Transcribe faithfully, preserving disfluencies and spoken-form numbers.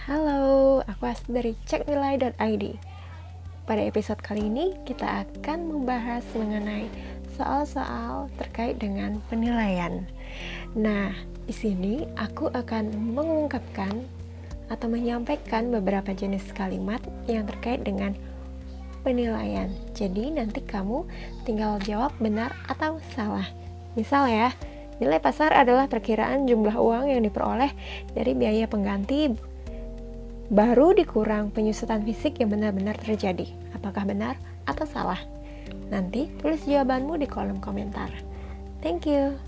Halo, aku Asti dari ceknilai dot i d. Pada episode kali ini kita akan membahas mengenai soal-soal terkait dengan penilaian. Nah, di sini aku akan mengungkapkan atau menyampaikan beberapa jenis kalimat yang terkait dengan penilaian. Jadi nanti kamu tinggal jawab benar atau salah. Misal ya, nilai pasar adalah perkiraan jumlah uang yang diperoleh dari biaya pengganti baru dikurang penyusutan fisik yang benar-benar terjadi. Apakah benar atau salah? Nanti tulis jawabanmu di kolom komentar. Thank you.